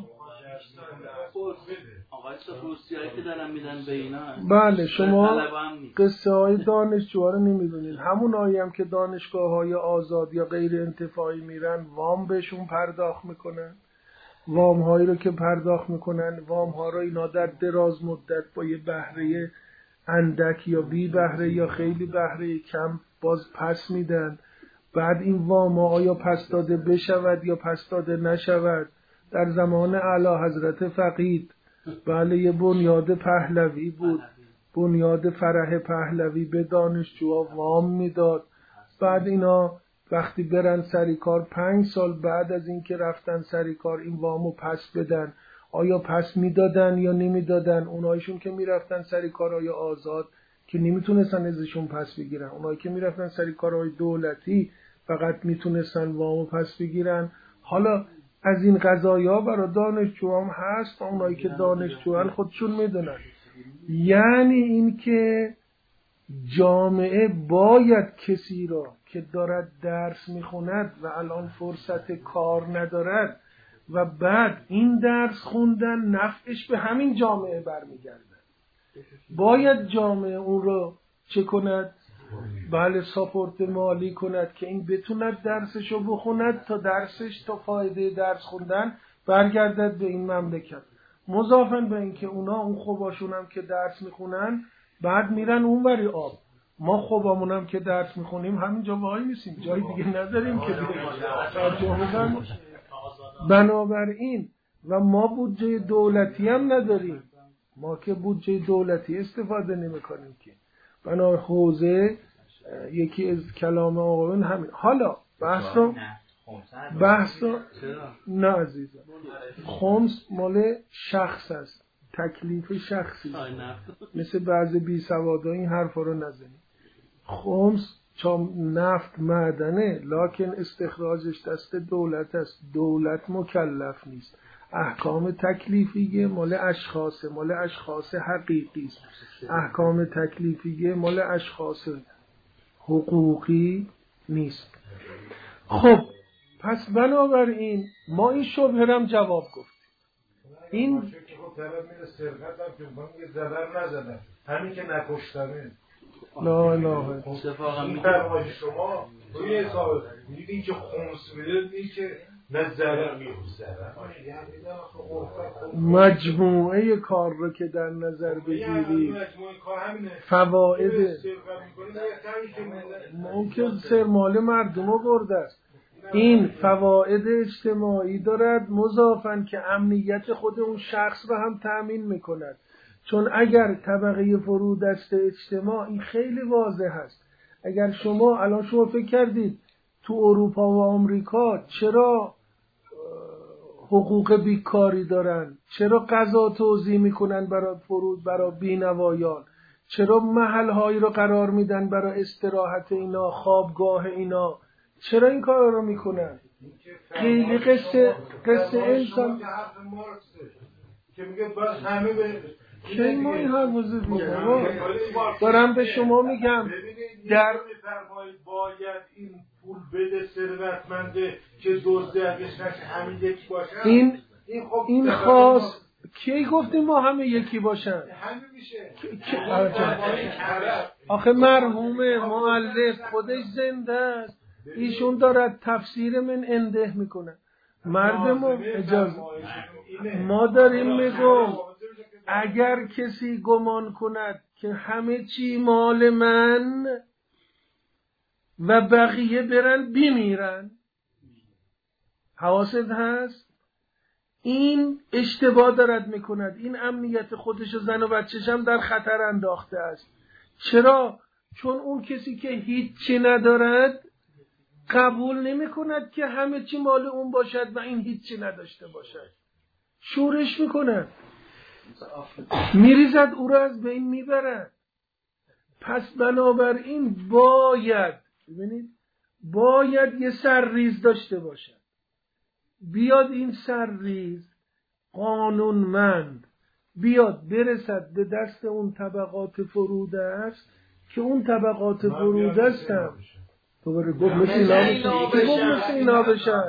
آقای سفروسیایی که دارن میدن به اینا، بله شما قصه های دانشجوها رو نمیدونید. همون هایی هم که دانشگاه های آزاد یا غیر انتفاعی میرن وام بهشون پرداخت میکنن، وام هایی رو که پرداخت میکنن، وام ها رو اینا در دراز مدت با یه بهره اندک یا بی بهره یا خیلی بهره کم باز پس میدن. بعد این وام ها آیا پس داده بشود یا پس داده نشود، در زمان اعلی حضرت فقید بله یه بنیاد پهلوی بود، بنیاد فرح پهلوی به دانشجوها وام میداد. بعد اینا وقتی برن سری کار 5 سال بعد از اینکه رفتن سری کار این وامو پس بدن، آیا پس میدادن یا نمیدادن؟ اونایشون که میرفتن سری کارهای آزاد که نمیتونستن ازشون پس بگیرن، اونایی که میرفتن سری کارهای دولتی فقط میتونستن وامو پس بگیرن. حالا از این قضایا برای دانشجوام هست و اونایی که دانشجوان خودشون میدونن. یعنی این که جامعه باید کسی را که دارد درس میخوند و الان فرصت کار ندارد و بعد این درس خوندن نفعش به همین جامعه برمیگرده، باید جامعه اون رو چه کند؟ بله ساپورت مالی کند که این بتوند درسشو بخوند تا درسش تا فایده درس خوندن برگردد به این مملکت. مضافاً به این که اونا اون خوباشون هم که درس میخونن بعد میرن اونوری آب، ما خوبامون هم که درس میخونیم همینجا وای میسیم، جای دیگه نداریم که بریم. بنابراین و ما بودجه دولتی هم نداریم، ما که بودجه دولتی استفاده نمی کنیم که. بنابراین حوزه یکی از کلام آقایون همین. حالا بحث رو نه عزیزم، خمس مال شخص است، تکلیف شخصی است. مثل بعضی بی سوادا این حرفا رو نزنید. خمس چون نفت معدنه، لکن استخراجش دست دولت است. دولت مکلف نیست. احکام تکلیفیه مال اشخاصه، مال اشخاص حقیقی است. احکام تکلیفیه مال اشخاص حقوقی نیست. خب پس بنابراین ما این شبهه هم جواب گفتیم. این طرف میره سرقت هم که من یه ضرر نزدم، همین که نکشتمه. لا اله این فرمایش شما روی حساب میگید این که خمس میده، این که نه ضرر میده، مجموعه کار رو که در نظر بگیری فواید ممکن سرمال مردم رو برده است. این فواید اجتماعی دارد مضافاً که امنیت خود اون شخص رو هم تأمین میکند. چون اگر طبقه فرودست اجتماع، این خیلی واضح هست، اگر شما فکر کردید تو اروپا و آمریکا چرا حقوق بیکاری دارن، چرا غذا توزیع میکنن برای بینوایان، چرا محلهایی رو قرار میدن برای استراحت اینا، خوابگاه اینا، چرا این کار رو میکنن؟ خیلی قصه انسان که میگه بس همه به که ما این حرف دارم به شما میگم در باید این پول بده ثروتمنده که دزدش نشه، همین یکی باشن. این خاص کی گفتیم ما همه یکی باشن؟ همین میشه. آخه مرحوم مؤلف خودش زنده است، ایشون دارد تفسیر من انده میکنه. مردم اجازه ما داریم میگم اگر کسی گمان کند که همه چی مال من و بقیه برن بمیرن، حواست هست؟ این اشتباه دارد میکند. این امنیت خودش و زن و بچه‌ش هم در خطر انداخته است. چرا؟ چون اون کسی که هیچی ندارد قبول نمی کند که همه چی مال اون باشد و این هیچی نداشته باشد. شورش میکند، میریزد او را از بین میبرد. پس بنابراین باید یه سرریز داشته باشد. بیاد این سرریز قانونمند بیاد برسد به دست اون طبقات فروده است که اون طبقات فروده هستن. دوباره گفت مثل اینا بشن.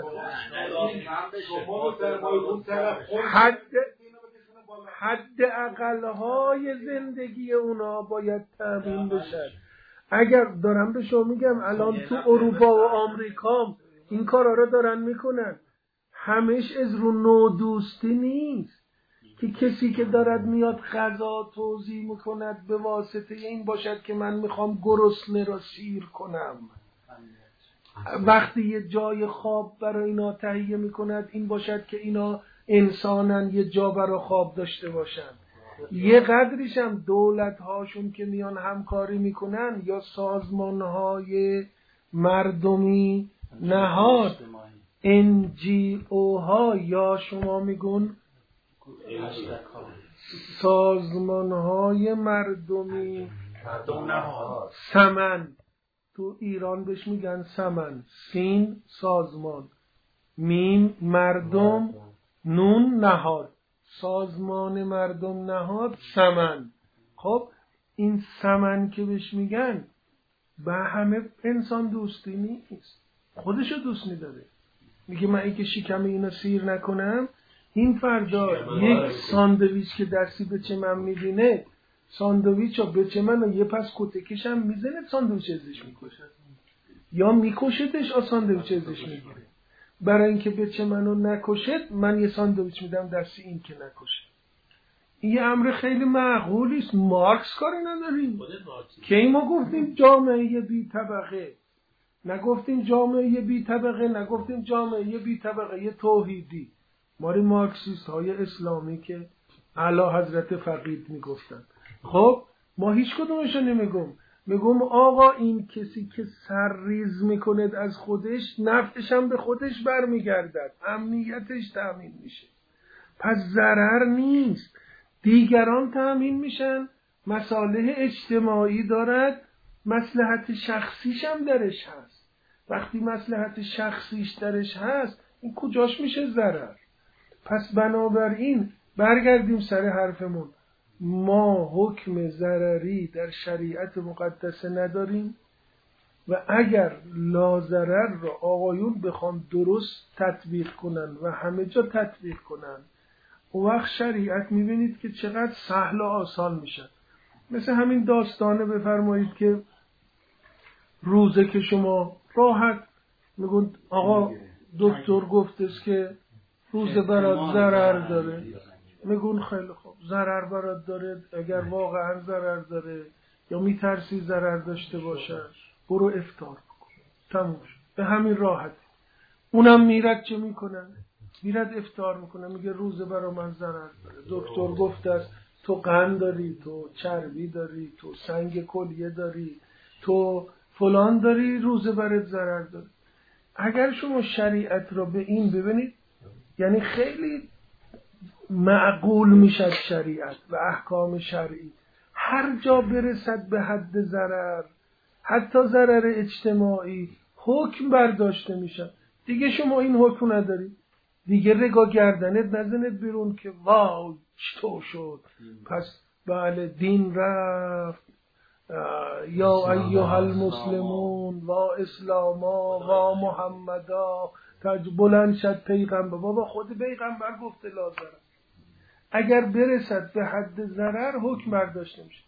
حد اقلهای زندگی اونا باید تامین بشن. اگر دارم به شما میگم الان تو اروپا و آمریکا این کارا رو دارن میکنن، همش از رو نودوستی نیست که کسی که دارد میاد غذا توزیع میکند به واسطه این باشد که من میخوام گرسنه را سیر کنم. وقتی یه جای خواب برای اینا تهیه میکند این باشد که اینا انسانن یه جا برای خواب داشته باشن. یه قدریش هم دولت هاشون که میان همکاری میکنن یا سازمان های مردمی نهاد NGO ها یا شما میگون سازمان های مردمی سمن، تو ایران بهش میگن سمن، سین سازمان، میم مردم، نون نهاد، سازمان مردم نهاد سمن. خب این سمن که بهش میگن به همه انسان دوستی نیست، خودشو دوست میداره. میگه من اینکه شکم اینو سیر نکنم، این فردا یک ساندویچ که دستی به چه من میبینه ساندویچ رو به چه من و یه پس کتکش هم میزنه، ساندویچ ازش میکشه یا میکشتش و ساندویچ ازش میگیره. برای اینکه به چه منو نکشت من یه ساندویچ میدم دستی این که نکشه. این یه امر خیلی معقولی است. مارکس کاری نداریم که ما گفتیم جامعه بی طبقه، نگفتیم جامعه بی طبقه، نگفتیم جامعه بی طبقه توحیدی. ماری مارکسیست های اسلامی که اعلی حضرت فقید میگفتن. خب ما هیچ کدومشو نمیگم، میگم آقا این کسی که سرریز میکند از خودش، نفعش هم به خودش برمیگردد، امنیتش تأمین میشه، پس ضرر نیست. دیگران تأمین میشن، مصالح اجتماعی دارد، مصلحت شخصیش هم درش هست. وقتی مصلحت شخصیش درش هست، این کجاش میشه ضرر؟ پس بنابراین برگردیم سر حرفمون، ما حکم ضرری در شریعت مقدسه نداریم و اگر لاضرر را آقایون بخوان درست تطبیق کنن و همه جا تطبیق کنن، اون وقت شریعت میبینید که چقدر سهل و آسان میشه. مثل همین داستانه بفرمایید که روزه که شما راحت میگن آقا دکتر گفتش که روزه برات ضرر داره، میگن خیلی خوب ضرر برات داره، اگر واقعا ضرر داره یا میترسی ضرر داشته باشه برو افطار بکن، تموم شد. به همین راحتی. اونم میرد چه میکنن؟ میرد افطار میکنه، میگه روزه برا من ضرر داره، دکتر گفته است تو قند داری، تو چربی داری، تو سنگ کلیه داری، تو فلان داری، روزه برات ضرر داره. اگر شما شریعت را به این ببینید، یعنی خیلی معقول میشد شریعت و احکام شرعی، هر جا برسد به حد ضرر، حتی ضرر اجتماعی، حکم برداشته میشد. دیگه شما این حکم نداری، دیگه رگا گردنت نزنید بیرون که واو چطور شد، پس بله دین رفت، یا ایها المسلمون و اسلاما و محمدا، بلند شد پیغمبر. بابا خود پیغمبر گفته لا ضرر. اگر برسد به حد ضرر حکم برداشته میشه.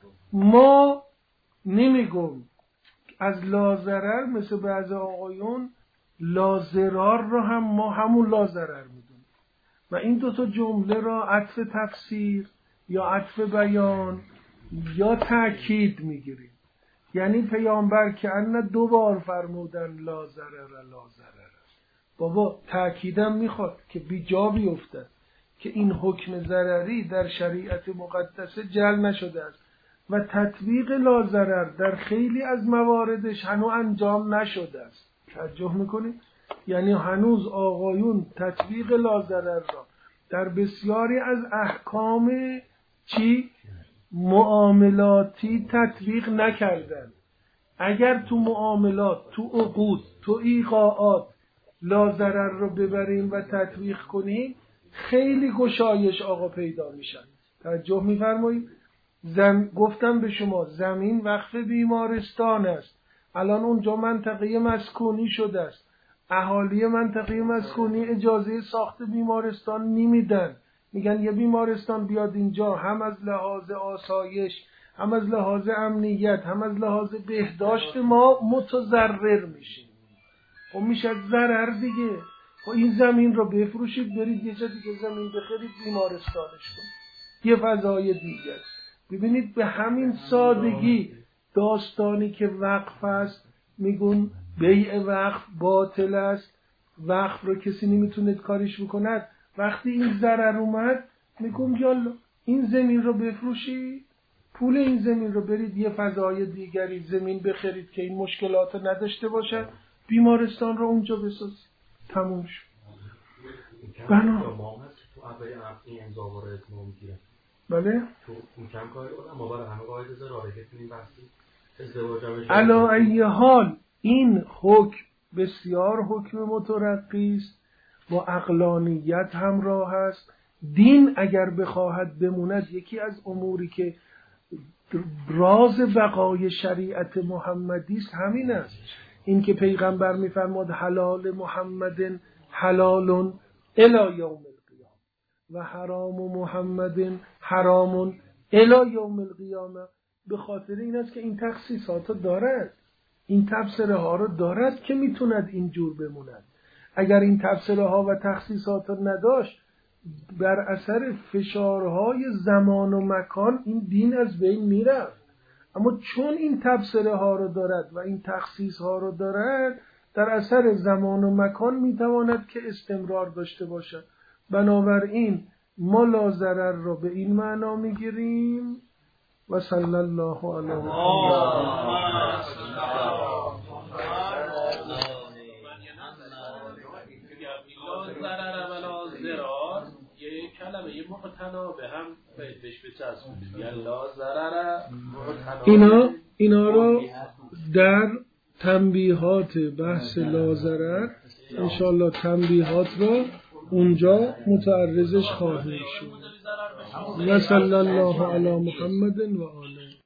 ما نمیگم از لا ضرر مثل بعض آقایون لا ضرار را هم ما همون لا ضرر میدونیم و این دوتا جمله را عطف تفسیر یا عطف بیان یا تأکید میگیریم. یعنی پیامبر که ان 2 بار فرمودن لا ضرر لا ضرر، بابا تأکیدم میخواد که بی جا بیفتد که این حکم ضرری در شریعت مقدسه جل نشده است و تطبیق لا ضرر در خیلی از مواردش هنوز انجام نشده است. توجه میکنید؟ یعنی هنوز آقایون تطبیق لا ضرر را در بسیاری از احکام معاملاتی تطبیق نکردن. اگر تو معاملات، تو عقود، تو ایقاعات لا ضرر رو ببریم و تطبیق کنیم، خیلی گشایش آقا پیدا میشن. توجه میفرمایید؟ گفتم به شما زمین وقف بیمارستان است، الان اونجا منطقه مسکونی شده است، اهالی منطقه مسکونی اجازه ساخت بیمارستان نمیدن، میگن یه بیمارستان بیاد اینجا، هم از لحاظ آسایش، هم از لحاظ امنیت، هم از لحاظ بهداشت ما متضرر میشیم. خب میشه ضرر دیگه. خب این زمین رو بفروشید برید یه جا دیگه زمین بخرید بیمارستانش کنید، یه فضای دیگه. ببینید به همین سادگی داستانی که وقف است، میگن بیع وقف باطل است، وقف رو کسی نمیتونه کاریش بکند. وقتی این ضرر اومد میگم یالا این زمین رو بفروشید، پول این زمین رو برید یه فضای دیگری زمین بخرید که این مشکلات نداشته باشه، بیمارستان رو اونجا بسازید، تموم شد. بله علا ای حال این حکم بسیار حکم مترقی است، با عقلانیت همراه است. دین اگر بخواهد بموند، یکی از اموری که راز بقای شریعت محمدی است همین است، این که پیغمبر میفرماد حلال محمد حلال الی یوم القیامه و حرام محمد حرام الی یوم القیامه. به خاطر این است که این تخصیصات دارد، این تفسیره ها رو دارد که میتوند اینجور بموند. اگر این تفسیره ها و تخصیصات نداشت، بر اثر فشارهای زمان و مکان این دین از بین میرفت. اما چون این تفسیره ها رو دارد و این تخصیص ها رو دارد، در اثر زمان و مکان میتواند که استمرار داشته باشد. بنابراین ما لا ضرر را به این معنا میگیریم و صلی الله علی محمد. ضرر ولا ضرار یه کلمه یه مقتنا به هم بهش بچسبونیم، یا لا ضرر مقتنا. اینا رو در تنبیهات بحث لا ضرر انشالله تنبیهات رو اونجا متعرضش خواهیم شد. و صلی الله علی محمد و آله.